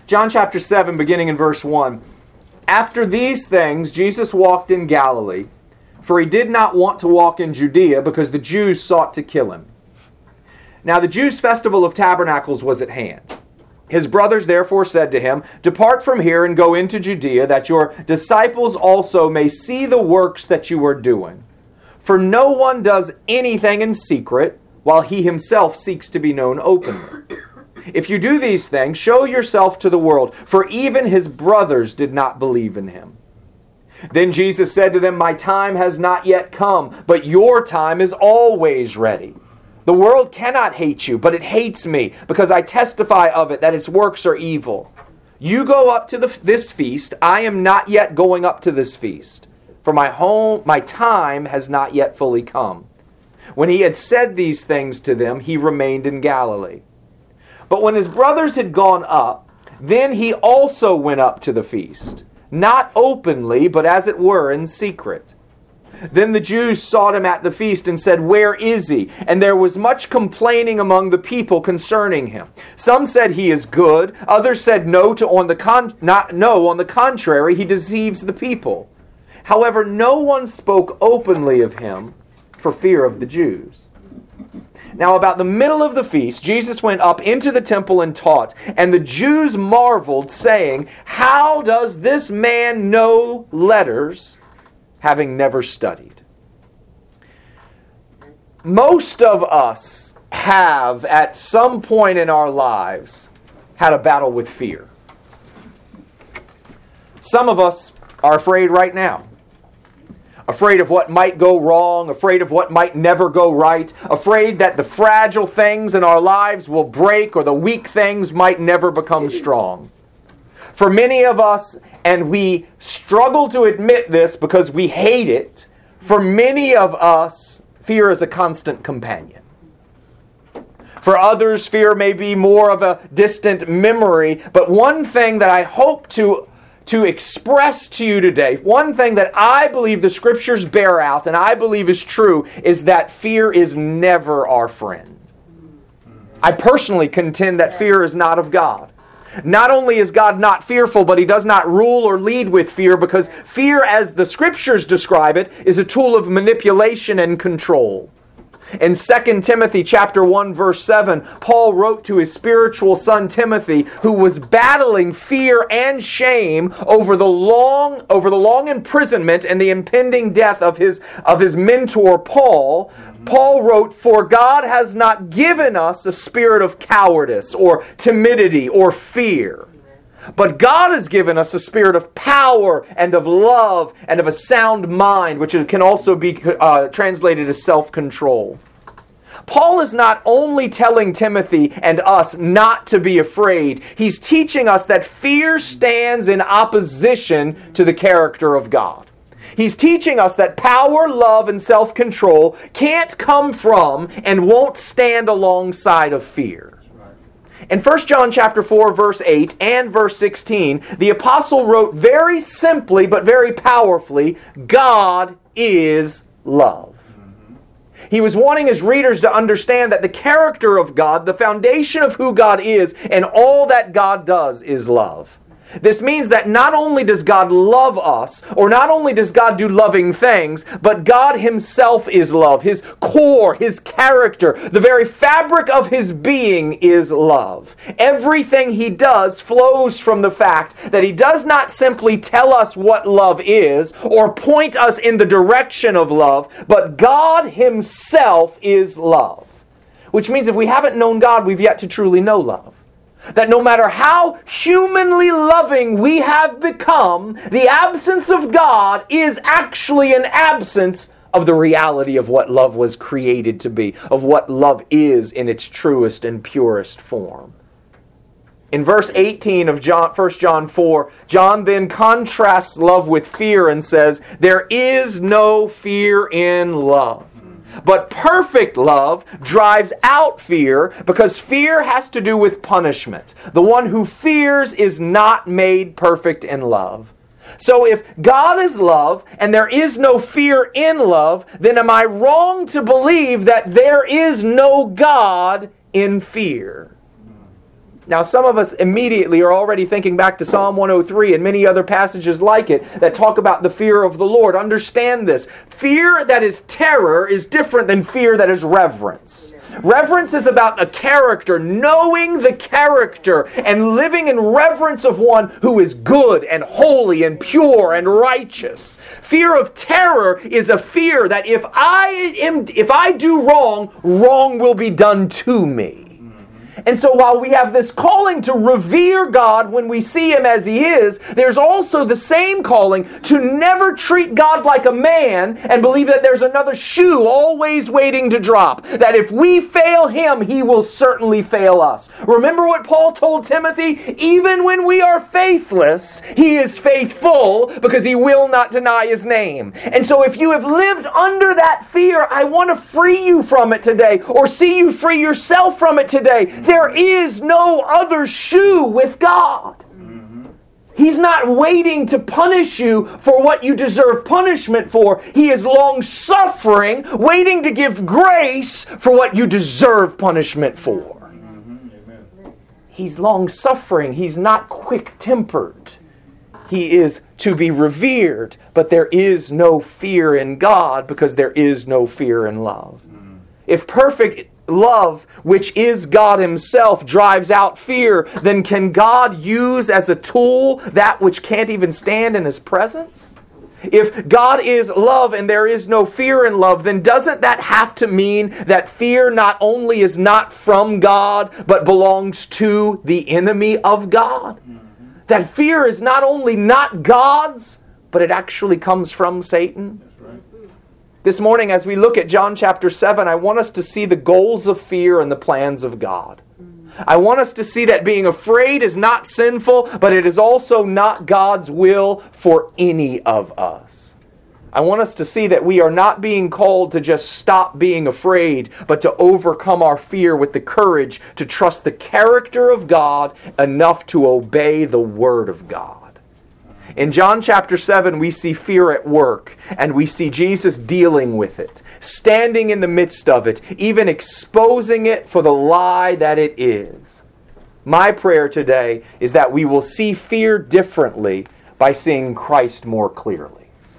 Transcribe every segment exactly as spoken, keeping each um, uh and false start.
John chapter seven, beginning in verse one. After these things, Jesus walked in Galilee, for he did not want to walk in Judea, because the Jews sought to kill him. Now the Jews' festival of tabernacles was at hand. His brothers therefore said to him, Depart from here and go into Judea, that your disciples also may see the works that you are doing. For no one does anything in secret, while he himself seeks to be known openly. If you do these things, show yourself to the world, for even his brothers did not believe in him. Then Jesus said to them, My time has not yet come, but your time is always ready. The world cannot hate you, but it hates me, because I testify of it that its works are evil. You go up to the, this feast. I am not yet going up to this feast, for my home, my time has not yet fully come. When he had said these things to them, he remained in Galilee. But when his brothers had gone up, then he also went up to the feast, not openly, but as it were in secret. Then the Jews sought him at the feast and said, Where is he? And there was much complaining among the people concerning him. Some said he is good. Others said no to on the con- not no, on the contrary, he deceives the people. However, no one spoke openly of him for fear of the Jews. Now about the middle of the feast, Jesus went up into the temple and taught, and the Jews marveled, saying, How does this man know letters, having never studied? Most of us have, at some point in our lives, had a battle with fear. Some of us are afraid right now. Afraid of what might go wrong, afraid of what might never go right, afraid that the fragile things in our lives will break or the weak things might never become strong. For many of us, and we struggle to admit this because we hate it, for many of us, fear is a constant companion. For others, fear may be more of a distant memory, but one thing that I hope to to express to you today, one thing that I believe the Scriptures bear out, and I believe is true, is that fear is never our friend. I personally contend that fear is not of God. Not only is God not fearful, but He does not rule or lead with fear, because fear, as the Scriptures describe it, is a tool of manipulation and control. In Second Timothy chapter one, verse seven, Paul wrote to his spiritual son Timothy, who was battling fear and shame over the long, over the long imprisonment and the impending death of his, of his mentor Paul. Paul wrote, For God has not given us a spirit of cowardice or timidity or fear, but God has given us a spirit of power and of love and of a sound mind, which can also be uh, translated as self-control. Paul is not only telling Timothy and us not to be afraid, he's teaching us that fear stands in opposition to the character of God. He's teaching us that power, love, and self-control can't come from and won't stand alongside of fear. In First John chapter four, verse eight and verse sixteen, the apostle wrote very simply but very powerfully, God is love. He was wanting his readers to understand that the character of God, the foundation of who God is, and all that God does is love. This means that not only does God love us, or not only does God do loving things, but God Himself is love. His core, His character, the very fabric of His being is love. Everything He does flows from the fact that He does not simply tell us what love is, or point us in the direction of love, but God Himself is love. Which means if we haven't known God, we've yet to truly know love. That no matter how humanly loving we have become, the absence of God is actually an absence of the reality of what love was created to be, of what love is in its truest and purest form. In verse eighteen of John, First John four, John then contrasts love with fear and says, There is no fear in love. But perfect love drives out fear, because fear has to do with punishment. The one who fears is not made perfect in love. So if God is love and there is no fear in love, then am I wrong to believe that there is no God in fear? Now, some of us immediately are already thinking back to Psalm one oh three and many other passages like it that talk about the fear of the Lord. Understand this. Fear that is terror is different than fear that is reverence. Reverence is about a character, knowing the character and living in reverence of one who is good and holy and pure and righteous. Fear of terror is a fear that if I am, if I do wrong, wrong will be done to me. And so while we have this calling to revere God when we see Him as He is, there's also the same calling to never treat God like a man and believe that there's another shoe always waiting to drop. That if we fail Him, He will certainly fail us. Remember what Paul told Timothy? Even when we are faithless, He is faithful because He will not deny His name. And so if you have lived under that fear, I want to free you from it today, or see you free yourself from it today. There is no other shoe with God. Mm-hmm. He's not waiting to punish you for what you deserve punishment for. He is long-suffering, waiting to give grace for what you deserve punishment for. Mm-hmm. Amen. He's long-suffering. He's not quick-tempered. He is to be revered, but there is no fear in God because there is no fear in love. Mm-hmm. If perfect love, which is God Himself, drives out fear, then can God use as a tool that which can't even stand in His presence? If God is love and there is no fear in love, then doesn't that have to mean that fear not only is not from God, but belongs to the enemy of God? Mm-hmm. That fear is not only not God's, but it actually comes from Satan? This morning, as we look at John chapter seven, I want us to see the goals of fear and the plans of God. I want us to see that being afraid is not sinful, but it is also not God's will for any of us. I want us to see that we are not being called to just stop being afraid, but to overcome our fear with the courage to trust the character of God enough to obey the Word of God. In John chapter seven, we see fear at work, and we see Jesus dealing with it, standing in the midst of it, even exposing it for the lie that it is. My prayer today is that we will see fear differently by seeing Christ more clearly.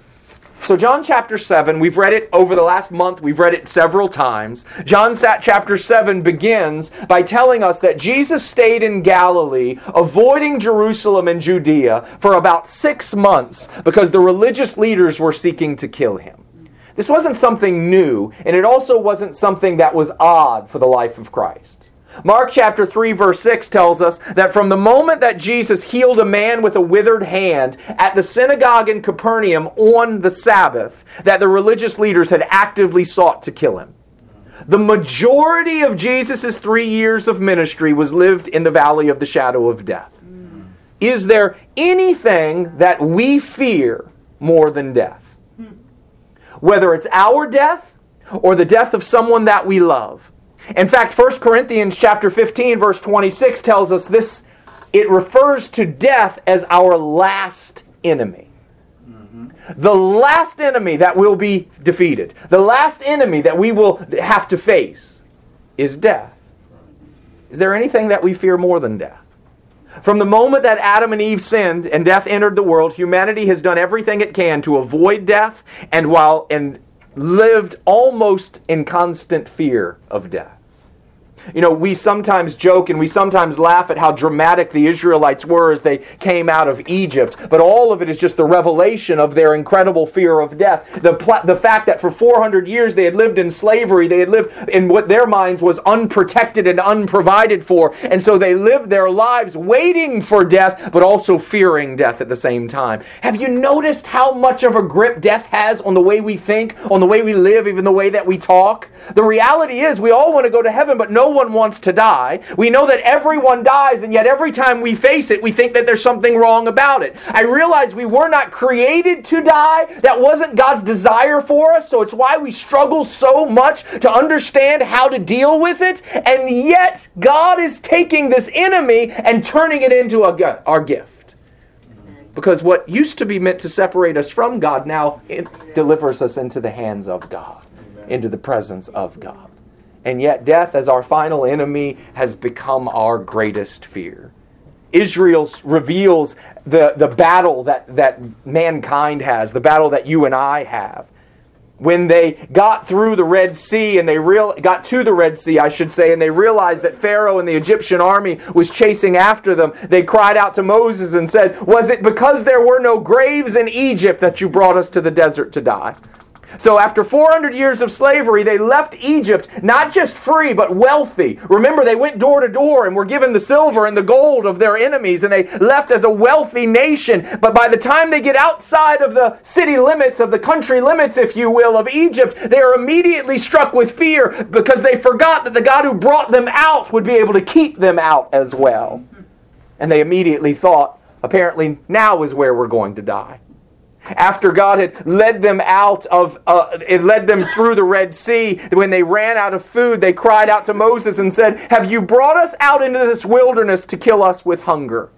So John chapter seven, we've read it over the last month. We've read it several times. John chapter seven begins by telling us that Jesus stayed in Galilee, avoiding Jerusalem and Judea for about six months because the religious leaders were seeking to kill Him. This wasn't something new, and it also wasn't something that was odd for the life of Christ. Mark chapter three verse six tells us that from the moment that Jesus healed a man with a withered hand at the synagogue in Capernaum on the Sabbath, that the religious leaders had actively sought to kill Him. The majority of Jesus' three years of ministry was lived in the valley of the shadow of death. Mm. Is there anything that we fear more than death? Mm. Whether it's our death or the death of someone that we love. In fact, First Corinthians chapter fifteen, verse twenty-six tells us this. It refers to death as our last enemy. Mm-hmm. The last enemy that will be defeated. The last enemy that we will have to face is death. Is there anything that we fear more than death? From the moment that Adam and Eve sinned and death entered the world, humanity has done everything it can to avoid death and while and lived almost in constant fear of death. You know, we sometimes joke and we sometimes laugh at how dramatic the Israelites were as they came out of Egypt. But all of it is just the revelation of their incredible fear of death. The, pl- the fact that for four hundred years they had lived in slavery. They had lived in what their minds was unprotected and unprovided for. And so they lived their lives waiting for death, but also fearing death at the same time. Have you noticed how much of a grip death has on the way we think, on the way we live, even the way that we talk? The reality is we all want to go to heaven, but no one wants to die. We know that everyone dies, and yet every time we face it, we think that there's something wrong about it. I realize we were not created to die. That wasn't God's desire for us, so it's why we struggle so much to understand how to deal with it, and yet God is taking this enemy and turning it into a, our gift. Because what used to be meant to separate us from God now it delivers us into the hands of God, into the presence of God. And yet death as our final enemy has become our greatest fear. Israel reveals the, the battle that, that mankind has, the battle that you and I have. When they got through the Red Sea, and they real got to the Red Sea, I should say, and they realized that Pharaoh and the Egyptian army was chasing after them, they cried out to Moses and said, "Was it because there were no graves in Egypt that you brought us to the desert to die?" So after four hundred years of slavery, they left Egypt not just free, but wealthy. Remember, they went door to door and were given the silver and the gold of their enemies, and they left as a wealthy nation. But by the time they get outside of the city limits, of the country limits, if you will, of Egypt, they are immediately struck with fear because they forgot that the God who brought them out would be able to keep them out as well. And they immediately thought, apparently now is where we're going to die. After God had led them out of, uh, it led them through the Red Sea, when they ran out of food, they cried out to Moses and said, "Have you brought us out into this wilderness to kill us with hunger?"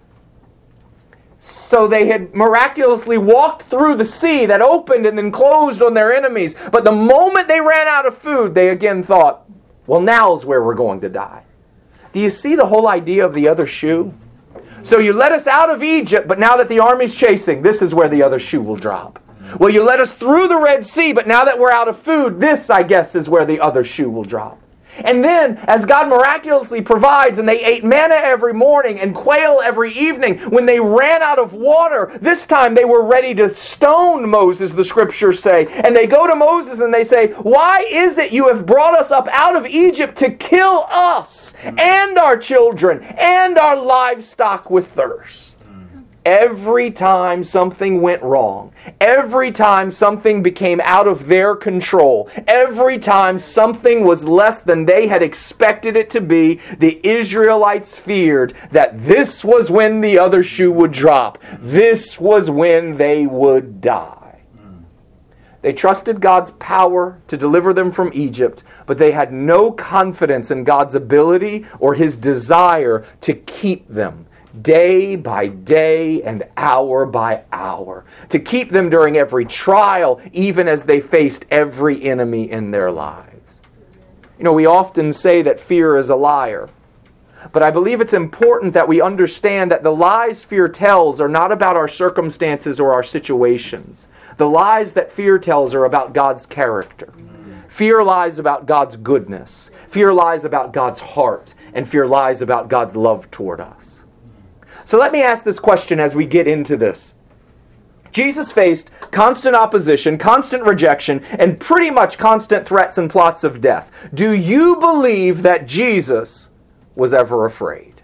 So they had miraculously walked through the sea that opened and then closed on their enemies. But the moment they ran out of food, they again thought, well, now's where we're going to die. Do you see the whole idea of the other shoe? So you let us out of Egypt, but now that the army's chasing, this is where the other shoe will drop. Well, you let us through the Red Sea, but now that we're out of food, this, I guess, is where the other shoe will drop. And then, as God miraculously provides, and they ate manna every morning and quail every evening, when they ran out of water, this time they were ready to stone Moses, the scriptures say. And they go to Moses and they say, "Why is it you have brought us up out of Egypt to kill us and our children and our livestock with thirst?" Every time something went wrong, every time something became out of their control, every time something was less than they had expected it to be, the Israelites feared that this was when the other shoe would drop. This was when they would die. They trusted God's power to deliver them from Egypt, but they had no confidence in God's ability or His desire to keep them day by day and hour by hour, to keep them during every trial, even as they faced every enemy in their lives. You know, we often say that fear is a liar, but I believe it's important that we understand that the lies fear tells are not about our circumstances or our situations. The lies that fear tells are about God's character. Fear lies about God's goodness. Fear lies about God's heart. And fear lies about God's love toward us. So let me ask this question as we get into this. Jesus faced constant opposition, constant rejection, and pretty much constant threats and plots of death. Do you believe that Jesus was ever afraid?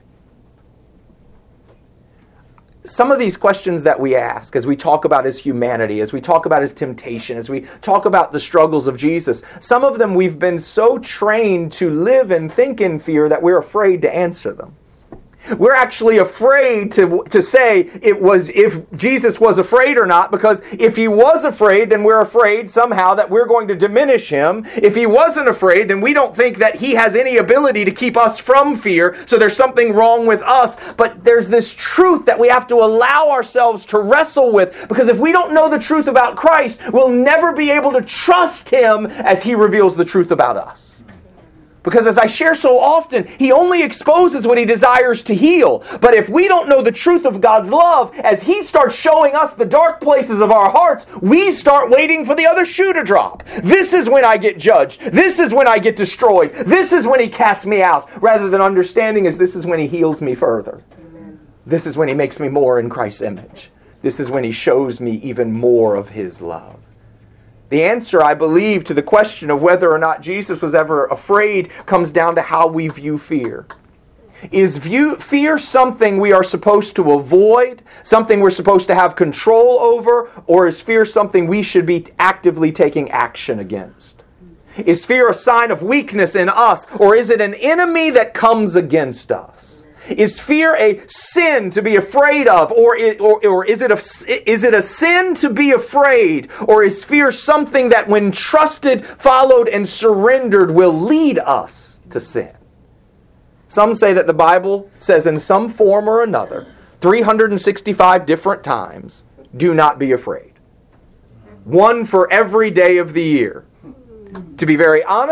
Some of these questions that we ask as we talk about His humanity, as we talk about His temptation, as we talk about the struggles of Jesus, some of them we've been so trained to live and think in fear that we're afraid to answer them. We're actually afraid to, to say it was if Jesus was afraid or not, because if He was afraid, then we're afraid somehow that we're going to diminish Him. If He wasn't afraid, then we don't think that He has any ability to keep us from fear, so there's something wrong with us. But there's this truth that we have to allow ourselves to wrestle with, because if we don't know the truth about Christ, we'll never be able to trust Him as He reveals the truth about us. Because as I share so often, He only exposes what He desires to heal. But if we don't know the truth of God's love, as He starts showing us the dark places of our hearts, we start waiting for the other shoe to drop. This is when I get judged. This is when I get destroyed. This is when He casts me out. Rather than understanding as this is when He heals me further. Amen. This is when He makes me more in Christ's image. This is when He shows me even more of His love. The answer, I believe, to the question of whether or not Jesus was ever afraid comes down to how we view fear. Is view, fear something we are supposed to avoid, something we're supposed to have control over, or is fear something we should be actively taking action against? Is fear a sign of weakness in us, or is it an enemy that comes against us? Is fear a sin to be afraid of, or, or, or is, it a, is it a sin to be afraid, or is fear something that when trusted, followed, and surrendered will lead us to sin? Some say that the Bible says in some form or another, three hundred sixty-five different times, do not be afraid. One for every day of the year. To be very honest,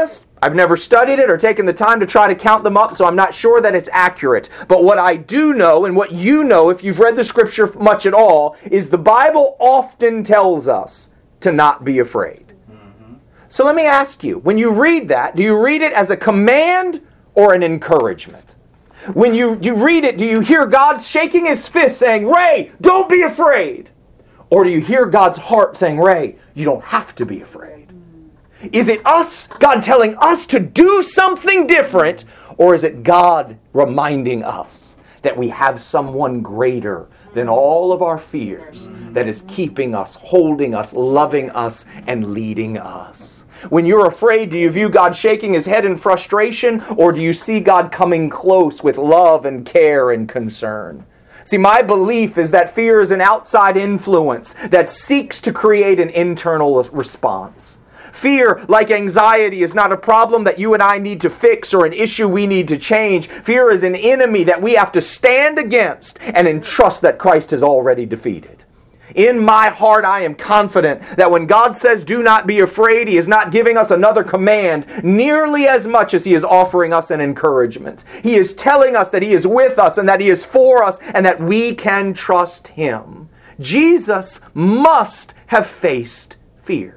I've never studied it or taken the time to try to count them up, so I'm not sure that it's accurate. But what I do know, and what you know if you've read the Scripture much at all, is the Bible often tells us to not be afraid. Mm-hmm. So let me ask you, when you read that, do you read it as a command or an encouragement? When you, you read it, do you hear God shaking His fist saying, Ray, don't be afraid? Or do you hear God's heart saying, Ray, you don't have to be afraid? Is it us, God telling us to do something different, or is it God reminding us that we have someone greater than all of our fears that is keeping us, holding us, loving us, and leading us? When you're afraid, do you view God shaking His head in frustration, or do you see God coming close with love and care and concern? See, my belief is that fear is an outside influence that seeks to create an internal response. Fear, like anxiety, is not a problem that you and I need to fix or an issue we need to change. Fear is an enemy that we have to stand against and entrust that Christ has already defeated. In my heart, I am confident that when God says, do not be afraid, He is not giving us another command nearly as much as He is offering us an encouragement. He is telling us that He is with us and that He is for us and that we can trust Him. Jesus must have faced fear.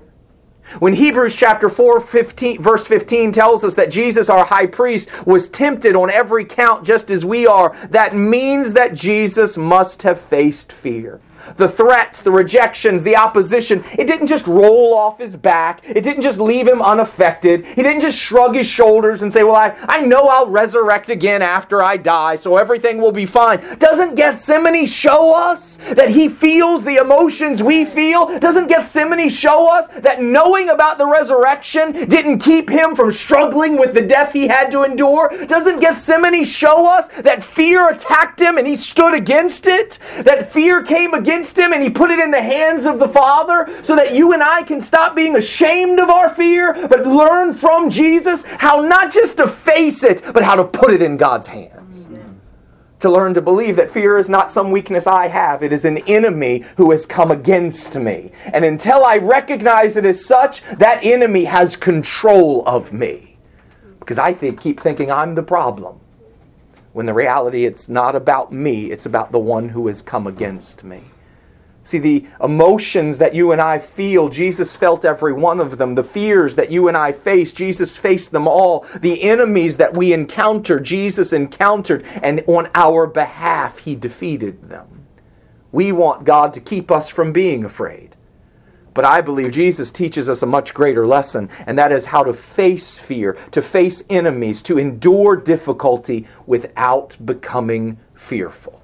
When Hebrews chapter four, fifteen, verse fifteen tells us that Jesus, our high priest, was tempted on every count just as we are, that means that Jesus must have faced fear. The threats, the rejections, the opposition, it didn't just roll off His back. It didn't just leave Him unaffected. He didn't just shrug His shoulders and say, well, I, I know I'll resurrect again after I die, so everything will be fine. Doesn't Gethsemane show us that He feels the emotions we feel? Doesn't Gethsemane show us that knowing about the resurrection didn't keep Him from struggling with the death He had to endure? Doesn't Gethsemane show us that fear attacked Him and He stood against it? That fear came against Him and He put it in the hands of the Father so that you and I can stop being ashamed of our fear, but learn from Jesus how not just to face it, but how to put it in God's hands. Amen. To learn to believe that fear is not some weakness I have. It is an enemy who has come against me. And until I recognize it as such, that enemy has control of me. Because I think, keep thinking I'm the problem. When the reality, it's not about me, it's about the one who has come against me. See, the emotions that you and I feel, Jesus felt every one of them. The fears that you and I face, Jesus faced them all. The enemies that we encounter, Jesus encountered, and on our behalf, He defeated them. We want God to keep us from being afraid. But I believe Jesus teaches us a much greater lesson, and that is how to face fear, to face enemies, to endure difficulty without becoming fearful.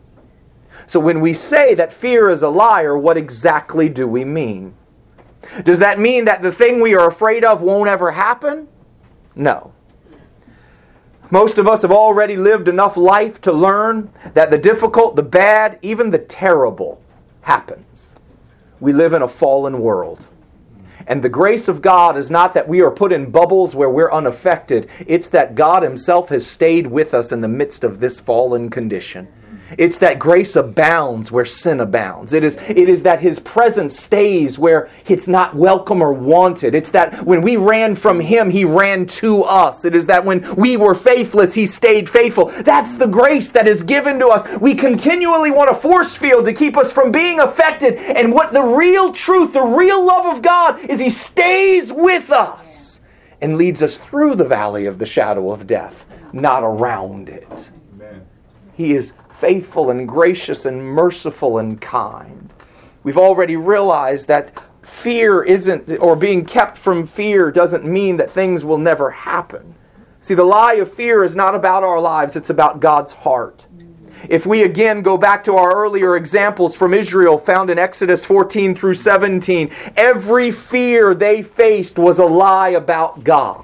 So when we say that fear is a liar, what exactly do we mean? Does that mean that the thing we are afraid of won't ever happen? No. Most of us have already lived enough life to learn that the difficult, the bad, even the terrible happens. We live in a fallen world. And the grace of God is not that we are put in bubbles where we're unaffected. It's that God Himself has stayed with us in the midst of this fallen condition. It's that grace abounds where sin abounds. It is, it is that His presence stays where it's not welcome or wanted. It's that when we ran from Him, He ran to us. It is that when we were faithless, He stayed faithful. That's the grace that is given to us. We continually want a force field to keep us from being affected. And what the real truth, the real love of God is He stays with us and leads us through the valley of the shadow of death, not around it. Amen. He is faithful and gracious and merciful and kind. We've already realized that fear isn't, or being kept from fear doesn't mean that things will never happen. See, the lie of fear is not about our lives, it's about God's heart. If we again go back to our earlier examples from Israel found in Exodus fourteen through seventeen, every fear they faced was a lie about God.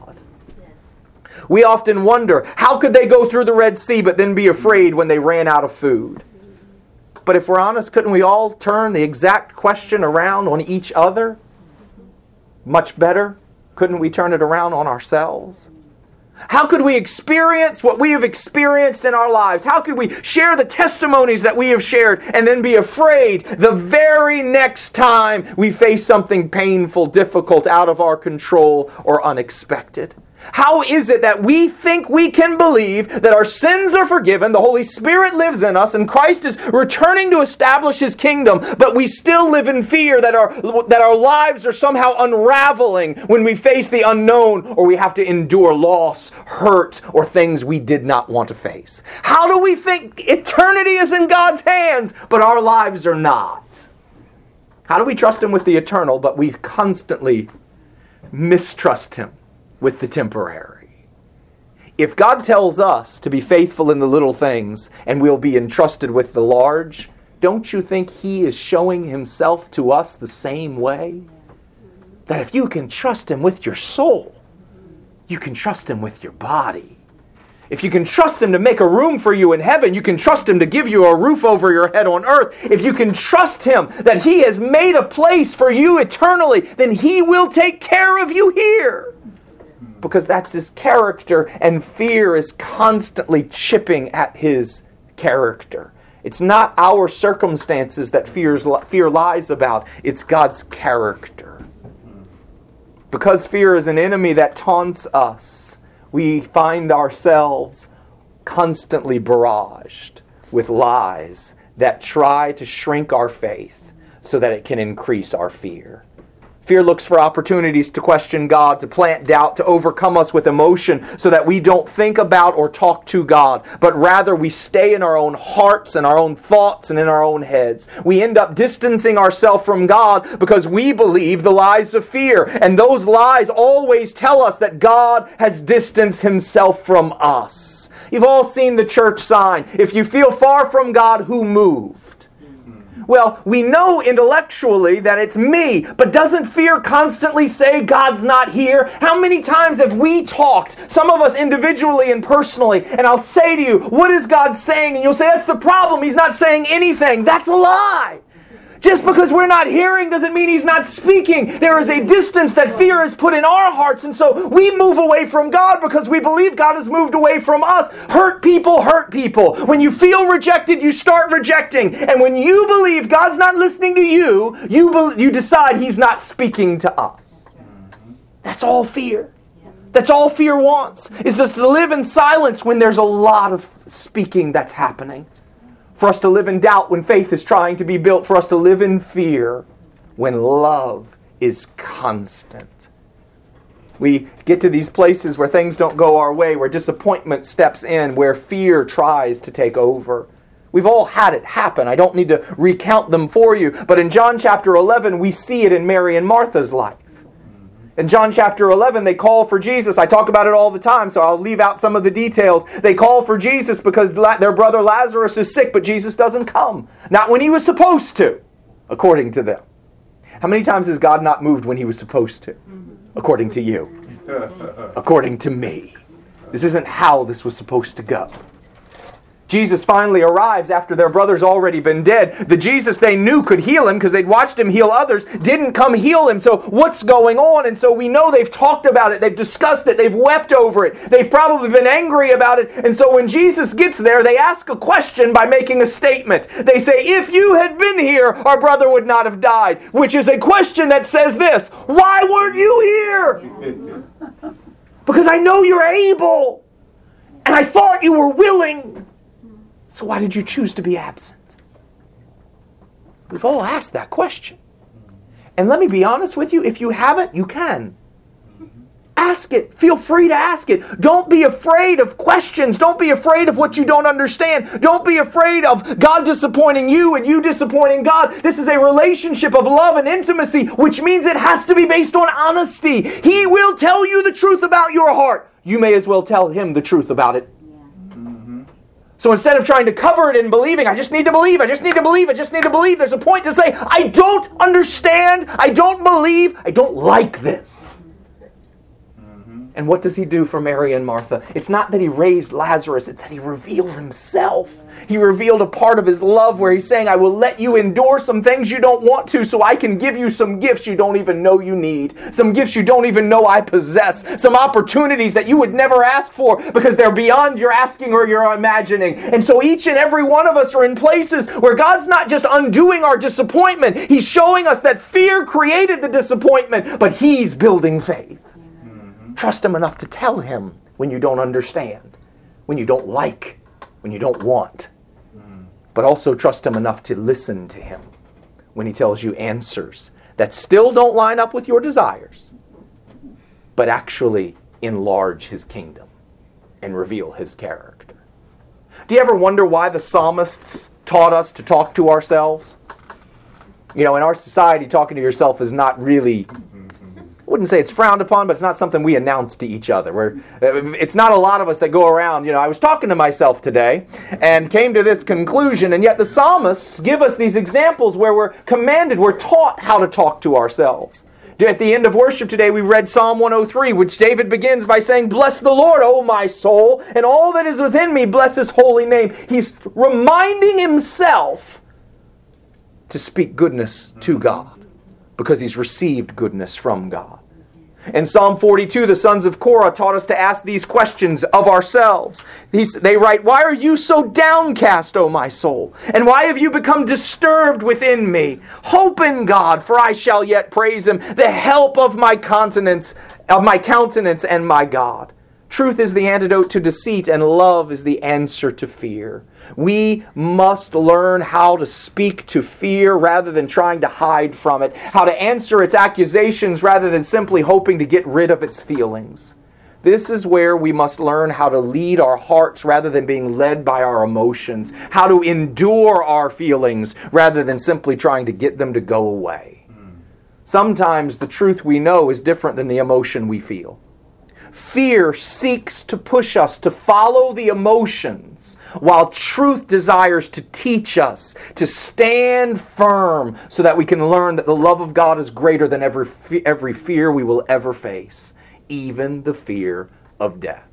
We often wonder, how could they go through the Red Sea but then be afraid when they ran out of food? But if we're honest, couldn't we all turn the exact question around on each other? Much better. Couldn't we turn it around on ourselves? How could we experience what we have experienced in our lives? How could we share the testimonies that we have shared and then be afraid the very next time we face something painful, difficult, out of our control, or unexpected? How is it that we think we can believe that our sins are forgiven, the Holy Spirit lives in us, and Christ is returning to establish His kingdom, but we still live in fear that our, that our lives are somehow unraveling when we face the unknown, or we have to endure loss, hurt, or things we did not want to face? How do we think eternity is in God's hands, but our lives are not? How do we trust Him with the eternal, but we constantly mistrust Him with the temporary? If God tells us to be faithful in the little things and we'll be entrusted with the large, don't you think He is showing Himself to us the same way? That if you can trust Him with your soul, you can trust Him with your body. If you can trust Him to make a room for you in heaven, you can trust Him to give you a roof over your head on earth. If you can trust Him that He has made a place for you eternally, then He will take care of you here. Because that's His character, and fear is constantly chipping at His character. It's not our circumstances that fears, fear lies about. It's God's character. Because fear is an enemy that taunts us, we find ourselves constantly barraged with lies that try to shrink our faith so that it can increase our fear. Fear looks for opportunities to question God, to plant doubt, to overcome us with emotion so that we don't think about or talk to God, but rather we stay in our own hearts and our own thoughts and in our own heads. We end up distancing ourselves from God because we believe the lies of fear, and those lies always tell us that God has distanced Himself from us. You've all seen the church sign, if you feel far from God, who moved? Well, we know intellectually that it's me, but doesn't fear constantly say God's not here? How many times have we talked, some of us individually and personally, and I'll say to you, what is God saying? And you'll say, that's the problem, He's not saying anything. That's a lie. Just because we're not hearing doesn't mean He's not speaking. There is a distance that fear has put in our hearts, and so we move away from God because we believe God has moved away from us. Hurt people hurt people. When you feel rejected, you start rejecting. And when you believe God's not listening to you, you, be- you decide He's not speaking to us. That's all fear. That's all fear wants, is just to live in silence when there's a lot of speaking that's happening. For us to live in doubt when faith is trying to be built. For us to live in fear when love is constant. We get to these places where things don't go our way, where disappointment steps in, where fear tries to take over. We've all had it happen. I don't need to recount them for you. But in John chapter eleven, we see it in Mary and Martha's life. In John chapter eleven, they call for Jesus. I talk about it all the time, so I'll leave out some of the details. They call for Jesus because their brother Lazarus is sick, but Jesus doesn't come. Not when He was supposed to, according to them. How many times has God not moved when He was supposed to? According to you. According to me. This isn't how this was supposed to go. Jesus finally arrives after their brother's already been dead. The Jesus they knew could heal him because they'd watched Him heal others didn't come heal him. So what's going on? And so we know they've talked about it. They've discussed it. They've wept over it. They've probably been angry about it. And so when Jesus gets there, they ask a question by making a statement. They say, if you had been here, our brother would not have died. Which is a question that says this: why weren't you here? Because I know you're able. And I thought you were willing. So why did you choose to be absent? We've all asked that question. And let me be honest with you, if you haven't, you can. Ask it. Feel free to ask it. Don't be afraid of questions. Don't be afraid of what you don't understand. Don't be afraid of God disappointing you and you disappointing God. This is a relationship of love and intimacy, which means it has to be based on honesty. He will tell you the truth about your heart. You may as well tell Him the truth about it. So instead of trying to cover it in believing, I just need to believe, I just need to believe, I just need to believe, there's a point to say, I don't understand, I don't believe, I don't like this. Mm-hmm. And what does he do for Mary and Martha? It's not that he raised Lazarus, it's that he revealed himself. He revealed a part of his love where he's saying, I will let you endure some things you don't want to so I can give you some gifts you don't even know you need. Some gifts you don't even know I possess. Some opportunities that you would never ask for because they're beyond your asking or your imagining. And so each and every one of us are in places where God's not just undoing our disappointment. He's showing us that fear created the disappointment, but He's building faith. Trust Him enough to tell Him when you don't understand, when you don't like, when you don't want. But also trust Him enough to listen to Him when He tells you answers that still don't line up with your desires, but actually enlarge His kingdom and reveal His character. Do you ever wonder why the psalmists taught us to talk to ourselves? You know, in our society, talking to yourself is not really... I wouldn't say it's frowned upon, but it's not something we announce to each other. We're, it's not a lot of us that go around, you know, I was talking to myself today and came to this conclusion, and yet the psalmists give us these examples where we're commanded, we're taught how to talk to ourselves. At the end of worship today, we read Psalm one oh three, which David begins by saying, Bless the Lord, O my soul, and all that is within me, bless His holy name. He's reminding himself to speak goodness to God, because he's received goodness from God. In Psalm forty-two, the sons of Korah taught us to ask these questions of ourselves. These, they write, Why are you so downcast, O my soul? And why have you become disturbed within me? Hope in God, for I shall yet praise Him, the help of my countenance, of my countenance and my God. Truth is the antidote to deceit, and love is the answer to fear. We must learn how to speak to fear rather than trying to hide from it, how to answer its accusations rather than simply hoping to get rid of its feelings. This is where we must learn how to lead our hearts rather than being led by our emotions, how to endure our feelings rather than simply trying to get them to go away. Sometimes the truth we know is different than the emotion we feel. Fear seeks to push us to follow the emotions, while truth desires to teach us to stand firm so that we can learn that the love of God is greater than every, every fear we will ever face, even the fear of death.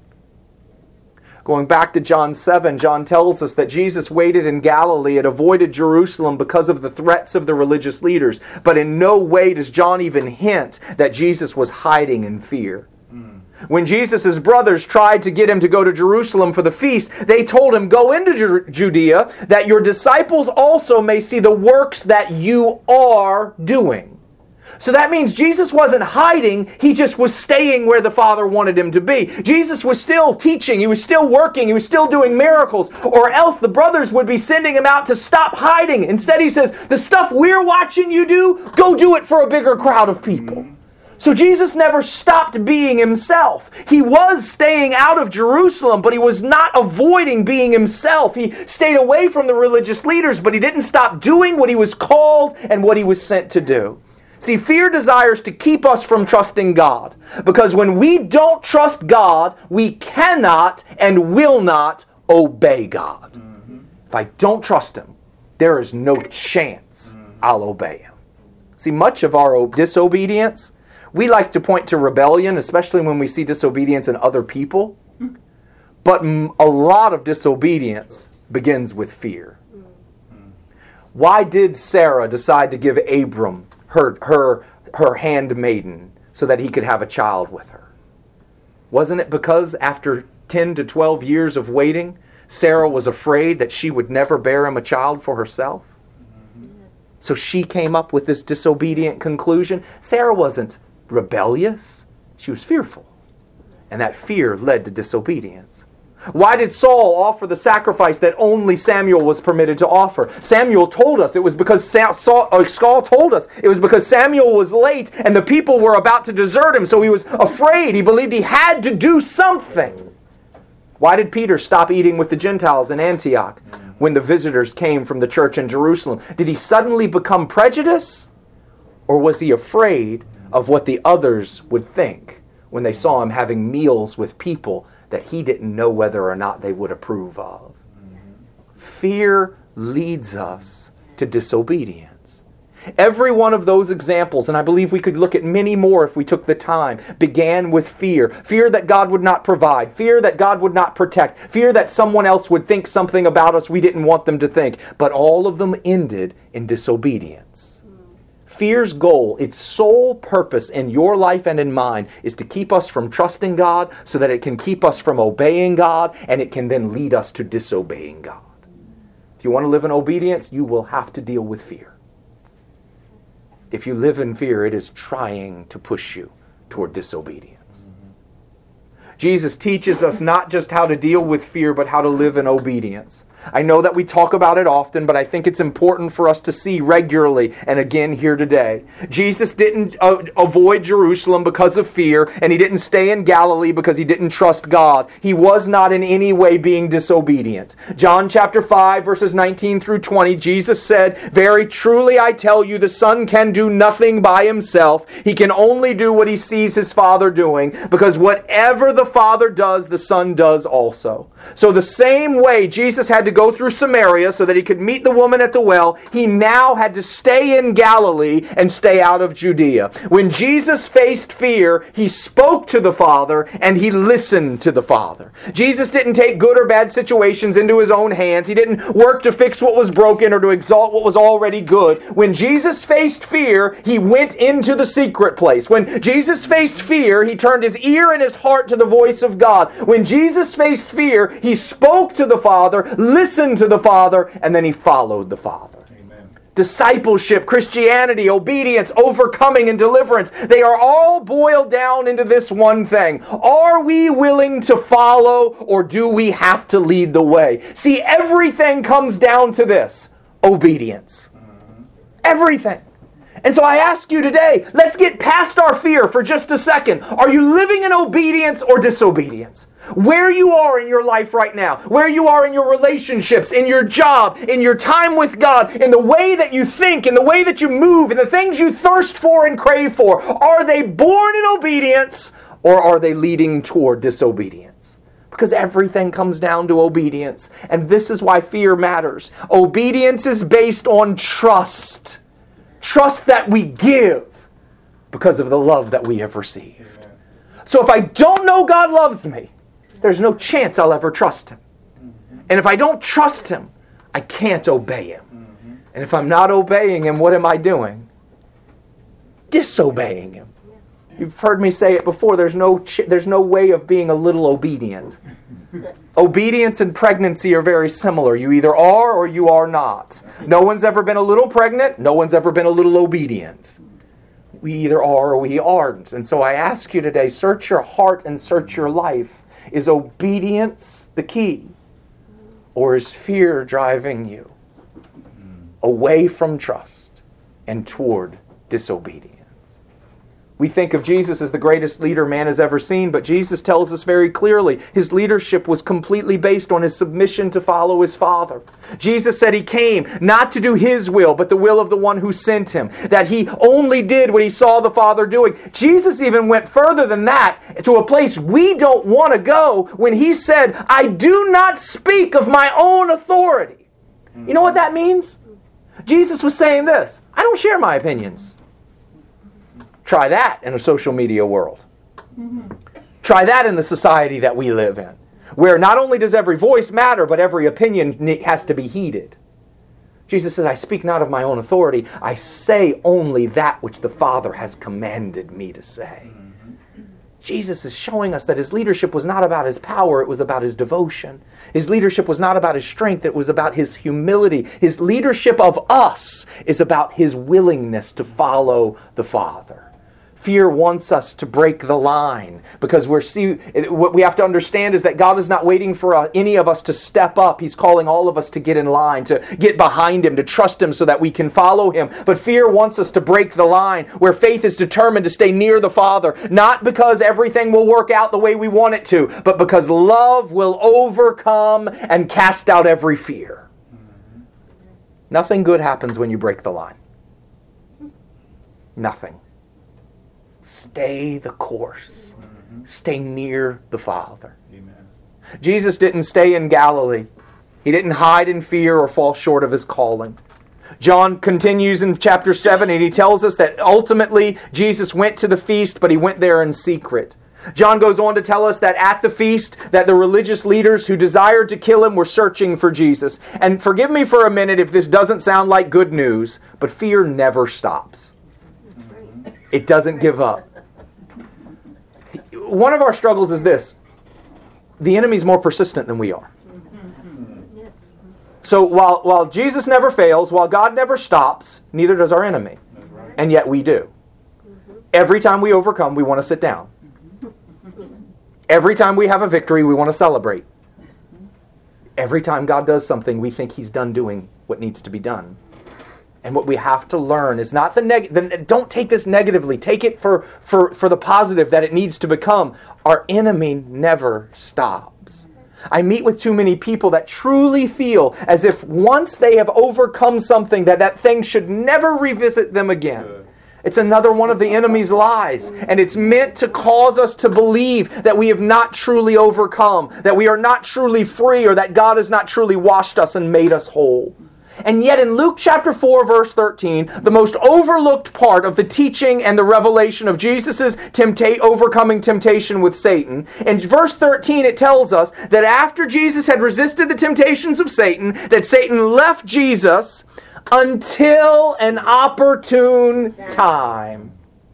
Going back to John seven, John tells us that Jesus waited in Galilee and avoided Jerusalem because of the threats of the religious leaders. But in no way does John even hint that Jesus was hiding in fear. When Jesus' brothers tried to get him to go to Jerusalem for the feast, they told him, Go into Ju- Judea, that your disciples also may see the works that you are doing. So that means Jesus wasn't hiding, He just was staying where the Father wanted Him to be. Jesus was still teaching, He was still working, He was still doing miracles, or else the brothers would be sending Him out to stop hiding. Instead He says, the stuff we're watching you do, go do it for a bigger crowd of people. So Jesus never stopped being Himself. He was staying out of Jerusalem, but He was not avoiding being Himself. He stayed away from the religious leaders, but He didn't stop doing what He was called and what He was sent to do. See, fear desires to keep us from trusting God, because when we don't trust God, we cannot and will not obey God. Mm-hmm. If I don't trust Him, there is no chance mm-hmm. I'll obey Him. See, much of our disobedience, we like to point to rebellion, especially when we see disobedience in other people. But a lot of disobedience begins with fear. Why did Sarah decide to give Abram her, her, her handmaiden so that he could have a child with her? Wasn't it because after ten to twelve years of waiting, Sarah was afraid that she would never bear him a child for herself? So she came up with this disobedient conclusion. Sarah wasn't rebellious. She was fearful. And that fear led to disobedience. Why did Saul offer the sacrifice that only Samuel was permitted to offer? Samuel told us it was because Sa- Saul, or Saul told us it was because Samuel was late and the people were about to desert him, so he was afraid. He believed he had to do something. Why did Peter stop eating with the Gentiles in Antioch when the visitors came from the church in Jerusalem? Did he suddenly become prejudiced? Or was he afraid of what the others would think when they saw him having meals with people that he didn't know whether or not they would approve of? Fear leads us to disobedience. Every one of those examples, and I believe we could look at many more if we took the time, began with fear. Fear that God would not provide. Fear that God would not protect. Fear that someone else would think something about us we didn't want them to think. But all of them ended in disobedience. Fear's goal, its sole purpose in your life and in mine, is to keep us from trusting God so that it can keep us from obeying God, and it can then lead us to disobeying God. If you want to live in obedience, you will have to deal with fear. If you live in fear, it is trying to push you toward disobedience. Mm-hmm. Jesus teaches us not just how to deal with fear, but how to live in obedience. I know that we talk about it often, but I think it's important for us to see regularly, and again here today. Jesus didn't uh, avoid Jerusalem because of fear, and he didn't stay in Galilee because he didn't trust God. He was not in any way being disobedient. John chapter five, verses nineteen through twenty, Jesus said, "Very truly I tell you, the Son can do nothing by himself. He can only do what he sees his Father doing, because whatever the Father does, the Son does also." So the same way Jesus had to go through Samaria so that he could meet the woman at the well, he now had to stay in Galilee and stay out of Judea. When Jesus faced fear, he spoke to the Father and he listened to the Father. Jesus didn't take good or bad situations into his own hands. He didn't work to fix what was broken or to exalt what was already good. When Jesus faced fear, he went into the secret place. When Jesus faced fear, he turned his ear and his heart to the voice of God. When Jesus faced fear, he spoke to the Father, listened to the Father, and then he followed the Father. Amen. Discipleship, Christianity, obedience, overcoming, and deliverance, they are all boiled down into this one thing. Are we willing to follow, or do we have to lead the way? See, everything comes down to this: obedience. Mm-hmm. Everything. And so I ask you today, let's get past our fear for just a second. Are you living in obedience or disobedience? Where you are in your life right now, where you are in your relationships, in your job, in your time with God, in the way that you think, in the way that you move, in the things you thirst for and crave for, are they born in obedience or are they leading toward disobedience? Because everything comes down to obedience. And this is why fear matters. Obedience is based on trust. Trust that we give because of the love that we have received. Amen. So if I don't know God loves me, there's no chance I'll ever trust Him. Mm-hmm. And if I don't trust Him, I can't obey Him. Mm-hmm. And if I'm not obeying Him, what am I doing? Disobeying Him. You've heard me say it before, there's no ch- there's no way of being a little obedient. Obedience and pregnancy are very similar. You either are or you are not. No one's ever been a little pregnant. No one's ever been a little obedient. We either are or we aren't. And so I ask you today, search your heart and search your life. Is obedience the key? Or is fear driving you away from trust and toward disobedience? We think of Jesus as the greatest leader man has ever seen, but Jesus tells us very clearly his leadership was completely based on his submission to follow his Father. Jesus said he came not to do his will, but the will of the one who sent him. That he only did what he saw the Father doing. Jesus even went further than that, to a place we don't want to go, when he said, "I do not speak of my own authority." You know what that means? Jesus was saying this: I don't share my opinions. Try that in a social media world. Mm-hmm. Try that in the society that we live in, where not only does every voice matter, but every opinion has to be heeded. Jesus says, "I speak not of my own authority. I say only that which the Father has commanded me to say." Mm-hmm. Jesus is showing us that his leadership was not about his power, it was about his devotion. His leadership was not about his strength, it was about his humility. His leadership of us is about his willingness to follow the Father. Fear wants us to break the line, because we're see what we have to understand is that God is not waiting for uh, any of us to step up. He's calling all of us to get in line, to get behind him, to trust him so that we can follow him. But fear wants us to break the line, where faith is determined to stay near the Father, not because everything will work out the way we want it to, but because love will overcome and cast out every fear. Nothing good happens when you break the line. Nothing. Stay the course. Mm-hmm. Stay near the Father. Amen. Jesus didn't stay in Galilee. He didn't hide in fear or fall short of his calling. John continues in chapter seven, and he tells us that ultimately Jesus went to the feast, but he went there in secret. John goes on to tell us that at the feast, that the religious leaders who desired to kill him were searching for Jesus. And forgive me for a minute if this doesn't sound like good news, but fear never stops. It doesn't give up. One of our struggles is this: the enemy's more persistent than we are. So while, while Jesus never fails, while God never stops, neither does our enemy. And yet we do. Every time we overcome, we want to sit down. Every time we have a victory, we want to celebrate. Every time God does something, we think He's done doing what needs to be done. And what we have to learn is not the negative. Don't take this negatively. Take it for, for, for the positive that it needs to become. Our enemy never stops. I meet with too many people that truly feel as if once they have overcome something, that that thing should never revisit them again. It's another one of the enemy's lies. And it's meant to cause us to believe that we have not truly overcome, that we are not truly free, or that God has not truly washed us and made us whole. And yet in Luke chapter four, verse thirteen, the most overlooked part of the teaching and the revelation of Jesus' tempta- overcoming temptation with Satan, in verse thirteen it tells us that after Jesus had resisted the temptations of Satan, that Satan left Jesus until an opportune time.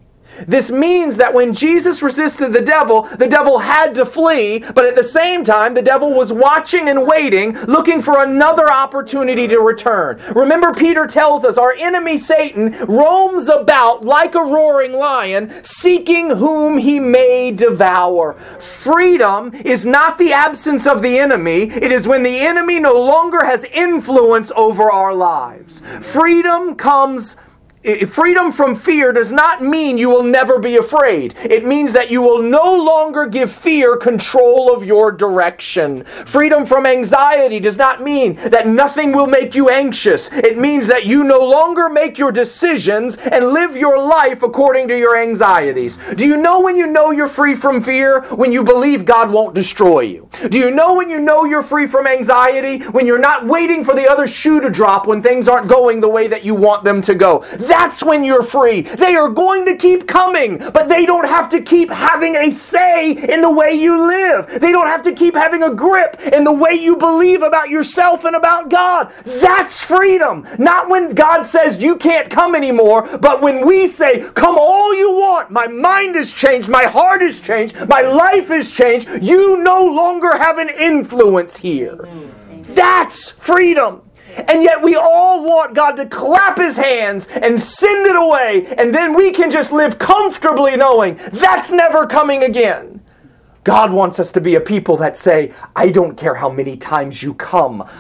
This means that when Jesus resisted the devil, the devil had to flee, but at the same time, the devil was watching and waiting, looking for another opportunity to return. Remember, Peter tells us our enemy Satan roams about like a roaring lion, seeking whom he may devour. Freedom is not the absence of the enemy. It is when the enemy no longer has influence over our lives. Freedom comes Freedom from fear does not mean you will never be afraid. It means that you will no longer give fear control of your direction. Freedom from anxiety does not mean that nothing will make you anxious. It means that you no longer make your decisions and live your life according to your anxieties. Do you know when you know you're free from fear? When you believe God won't destroy you. Do you know when you know you're free from anxiety? When you're not waiting for the other shoe to drop when things aren't going the way that you want them to go. That's when you're free. They are going to keep coming, but they don't have to keep having a say in the way you live. They don't have to keep having a grip in the way you believe about yourself and about God. That's freedom. Not when God says you can't come anymore, but when we say, come all you want. My mind has changed. My heart has changed. My life has changed. You no longer have an influence here. That's freedom. And yet we all want God to clap His hands and send it away, and then we can just live comfortably knowing that's never coming again. God wants us to be a people that say, I don't care how many times you come,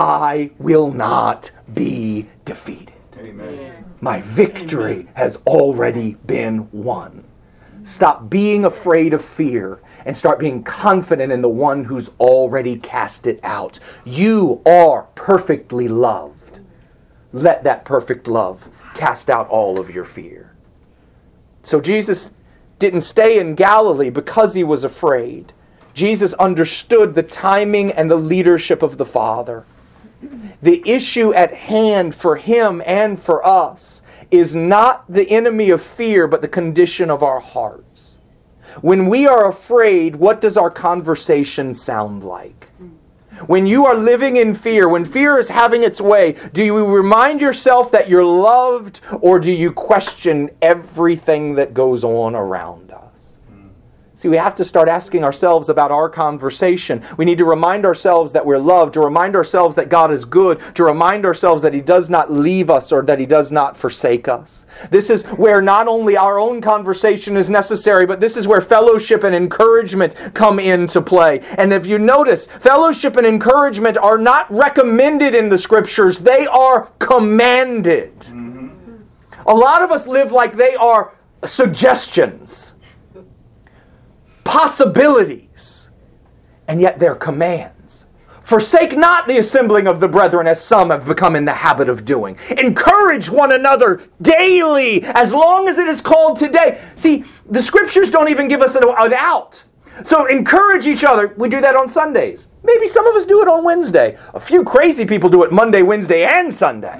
I will not be defeated. Amen. My victory has already been won. Stop being afraid of fear and start being confident in the one who's already cast it out. You are perfectly loved. Let that perfect love cast out all of your fear. So Jesus didn't stay in Galilee because He was afraid. Jesus understood the timing and the leadership of the Father. The issue at hand for Him and for us is not the enemy of fear, but the condition of our hearts. When we are afraid, what does our conversation sound like? When you are living in fear, when fear is having its way, do you remind yourself that you're loved, or do you question everything that goes on around us? See, we have to start asking ourselves about our conversation. We need to remind ourselves that we're loved, to remind ourselves that God is good, to remind ourselves that He does not leave us or that He does not forsake us. This is where not only our own conversation is necessary, but this is where fellowship and encouragement come into play. And if you notice, fellowship and encouragement are not recommended in the Scriptures, they are commanded. Mm-hmm. A lot of us live like they are suggestions, possibilities, and yet they're commands. Forsake not the assembling of the brethren, as some have become in the habit of doing. Encourage one another daily, as long as it is called today. See, the Scriptures don't even give us an out. So encourage each other. We do that on Sundays. Maybe some of us do it on Wednesday. A few crazy people do it Monday, Wednesday, and Sunday.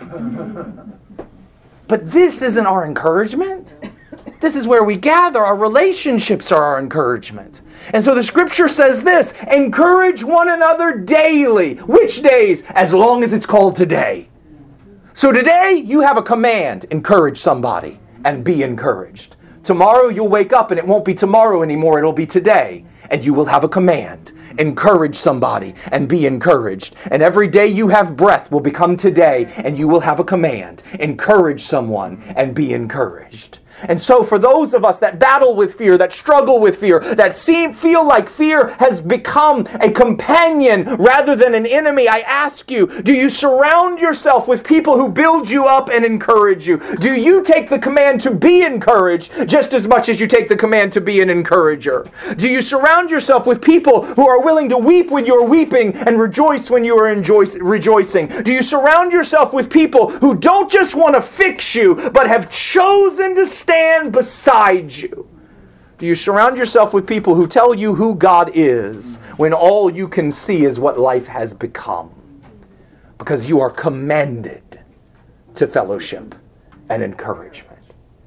But this isn't our encouragement. This is where we gather. Our relationships are our encouragement. And so the scripture says this, encourage one another daily. Which days? As long as it's called today. So today you have a command, encourage somebody and be encouraged. Tomorrow you'll wake up and it won't be tomorrow anymore, it'll be today. And you will have a command, encourage somebody and be encouraged. And every day you have breath will become today and you will have a command, encourage someone and be encouraged. And so for those of us that battle with fear, that struggle with fear, that seem feel like fear has become a companion rather than an enemy, I ask you, do you surround yourself with people who build you up and encourage you? Do you take the command to be encouraged just as much as you take the command to be an encourager? Do you surround yourself with people who are willing to weep when you're weeping and rejoice when you are enjoy- rejoicing? Do you surround yourself with people who don't just want to fix you, but have chosen to stand beside you? Do you surround yourself with people who tell you who God is when all you can see is what life has become? Because you are commanded to fellowship and encouragement.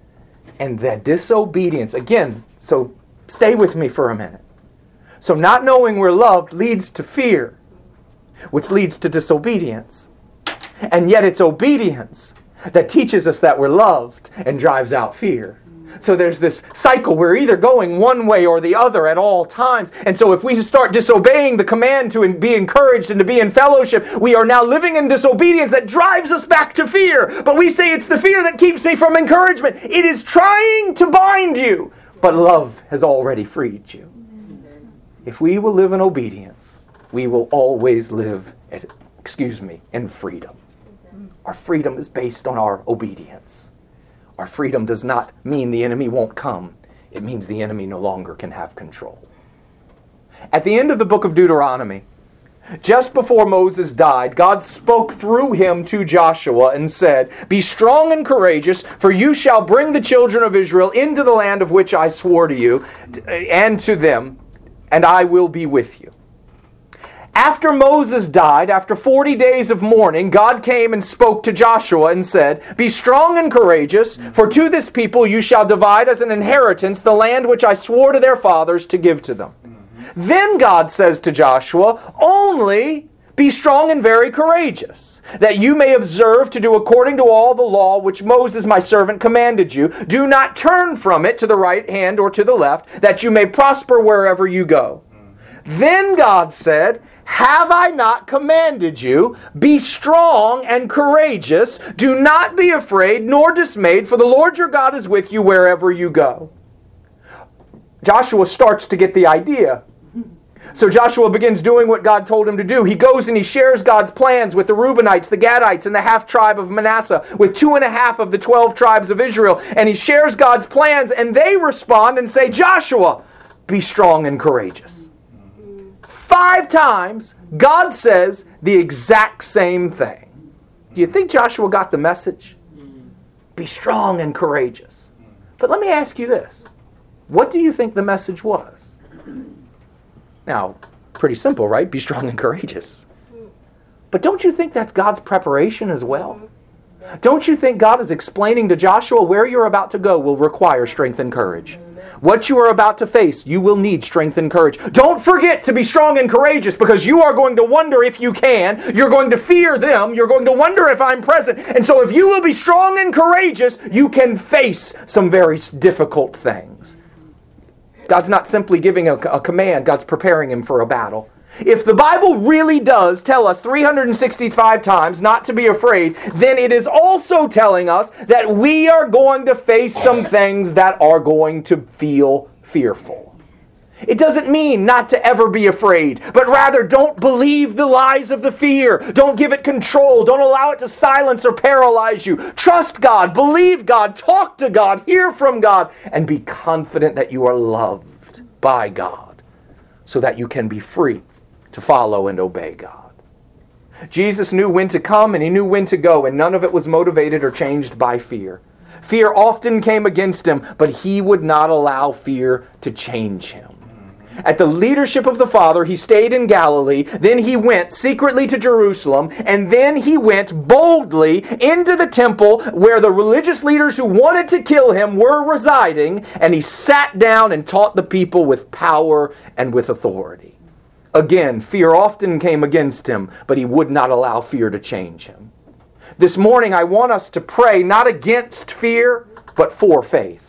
And that disobedience, again, so stay with me for a minute. So not knowing we're loved leads to fear, which leads to disobedience. And yet it's obedience that teaches us that we're loved and drives out fear. So there's this cycle. We're either going one way or the other at all times. And so if we start disobeying the command to be encouraged and to be in fellowship, we are now living in disobedience that drives us back to fear. But we say it's the fear that keeps me from encouragement. It is trying to bind you, but love has already freed you. If we will live in obedience, we will always live, at, excuse me, in freedom. Our freedom is based on our obedience. Our freedom does not mean the enemy won't come. It means the enemy no longer can have control. At the end of the book of Deuteronomy, just before Moses died, God spoke through him to Joshua and said, "Be strong and courageous, for you shall bring the children of Israel into the land of which I swore to you and to them, and I will be with you." After Moses died, after forty days of mourning, God came and spoke to Joshua and said, "Be strong and courageous, for to this people you shall divide as an inheritance the land which I swore to their fathers to give to them." Mm-hmm. Then God says to Joshua, "Only be strong and very courageous, that you may observe to do according to all the law which Moses my servant commanded you. Do not turn from it to the right hand or to the left, that you may prosper wherever you go." Then God said, "Have I not commanded you? Be strong and courageous. Do not be afraid nor dismayed, for the Lord your God is with you wherever you go." Joshua starts to get the idea. So Joshua begins doing what God told him to do. He goes and he shares God's plans with the Reubenites, the Gadites, and the half-tribe of Manasseh, with two and a half of the twelve tribes of Israel. And he shares God's plans, and they respond and say, "Joshua, be strong and courageous." Five times, God says the exact same thing. Do you think Joshua got the message? Be strong and courageous. But let me ask you this. What do you think the message was? Now, pretty simple, right? Be strong and courageous. But don't you think that's God's preparation as well? Don't you think God is explaining to Joshua where you're about to go will require strength and courage? What you are about to face, you will need strength and courage. Don't forget to be strong and courageous, because you are going to wonder if you can. You're going to fear them. You're going to wonder if I'm present. And so if you will be strong and courageous, you can face some very difficult things. God's not simply giving a, a command. God's preparing him for a battle. If the Bible really does tell us three hundred sixty-five times not to be afraid, then it is also telling us that we are going to face some things that are going to feel fearful. It doesn't mean not to ever be afraid, but rather don't believe the lies of the fear. Don't give it control. Don't allow it to silence or paralyze you. Trust God, believe God, talk to God, hear from God, and be confident that you are loved by God so that you can be free to follow and obey God. Jesus knew when to come and he knew when to go, and none of it was motivated or changed by fear. Fear often came against him, but he would not allow fear to change him. At the leadership of the Father, he stayed in Galilee. Then he went secretly to Jerusalem. And then he went boldly into the temple where the religious leaders who wanted to kill him were residing. And he sat down and taught the people with power and with authority. Again, fear often came against him, but he would not allow fear to change him. This morning, I want us to pray not against fear, but for faith.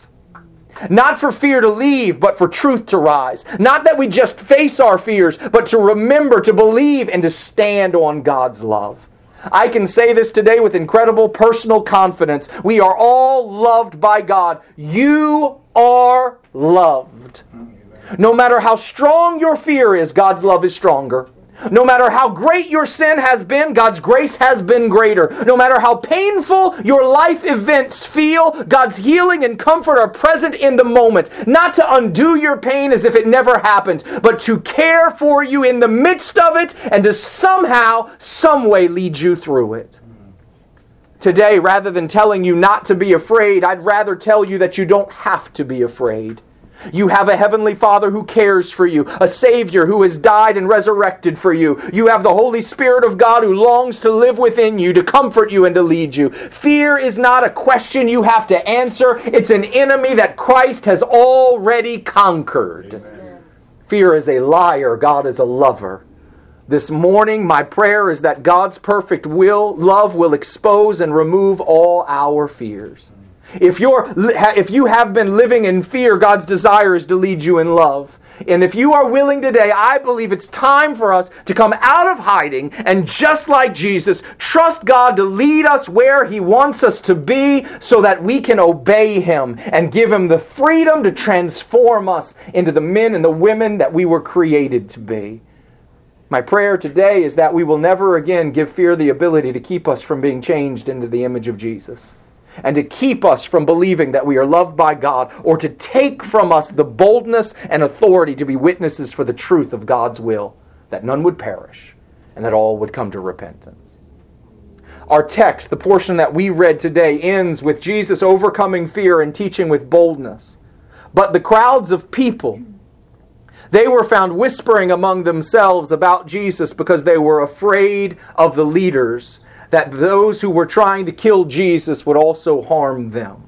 Not for fear to leave, but for truth to rise. Not that we just face our fears, but to remember, to believe, and to stand on God's love. I can say this today with incredible personal confidence. We are all loved by God. You are loved. No matter how strong your fear is, God's love is stronger. No matter how great your sin has been, God's grace has been greater. No matter how painful your life events feel, God's healing and comfort are present in the moment. Not to undo your pain as if it never happened, but to care for you in the midst of it and to somehow, some way lead you through it. Today, rather than telling you not to be afraid, I'd rather tell you that you don't have to be afraid. You have a heavenly Father who cares for you, a Savior who has died and resurrected for you. You have the Holy Spirit of God who longs to live within you, to comfort you and to lead you. Fear is not a question you have to answer. It's an enemy that Christ has already conquered. Amen. Fear is a liar. God is a lover. This morning, my prayer is that God's perfect will, love will expose and remove all our fears. If you're, if you have been living in fear, God's desire is to lead you in love. And if you are willing today, I believe it's time for us to come out of hiding and, just like Jesus, trust God to lead us where He wants us to be so that we can obey Him and give Him the freedom to transform us into the men and the women that we were created to be. My prayer today is that we will never again give fear the ability to keep us from being changed into the image of Jesus, and to keep us from believing that we are loved by God, or to take from us the boldness and authority to be witnesses for the truth of God's will, that none would perish and that all would come to repentance. Our text, the portion that we read today, ends with Jesus overcoming fear and teaching with boldness. But the crowds of people, they were found whispering among themselves about Jesus because they were afraid of the leaders, that those who were trying to kill Jesus would also harm them.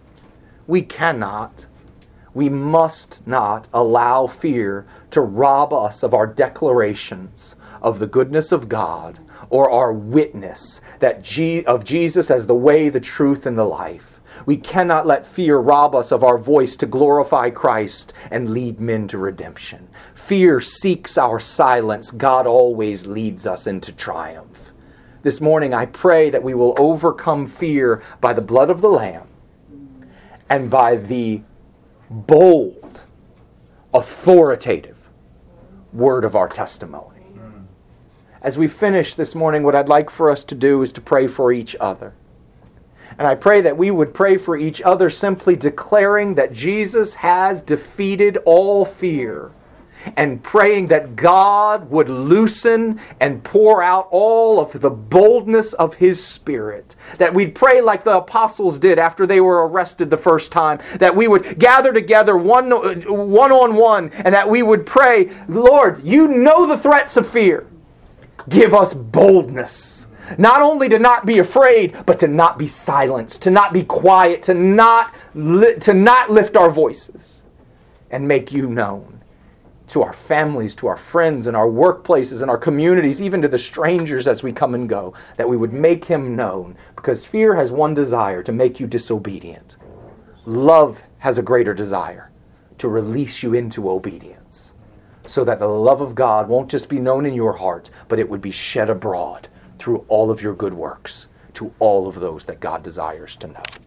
We cannot, we must not allow fear to rob us of our declarations of the goodness of God or our witness that Je- of Jesus as the way, the truth, and the life. We cannot let fear rob us of our voice to glorify Christ and lead men to redemption. Fear seeks our silence. God always leads us into triumph. This morning, I pray that we will overcome fear by the blood of the Lamb and by the bold, authoritative word of our testimony. As we finish this morning, what I'd like for us to do is to pray for each other. And I pray that we would pray for each other simply declaring that Jesus has defeated all fear, and praying that God would loosen and pour out all of the boldness of His Spirit. That we'd pray like the apostles did after they were arrested the first time. That we would gather together one, one on one, and that we would pray, Lord, you know the threats of fear. Give us boldness. Not only to not be afraid, but to not be silenced, to not be quiet, to not, li- to not lift our voices and make you known to our families, to our friends, and our workplaces, and our communities, even to the strangers as we come and go, that we would make Him known, because fear has one desire, to make you disobedient. Love has a greater desire, to release you into obedience, so that the love of God won't just be known in your heart, but it would be shed abroad through all of your good works to all of those that God desires to know.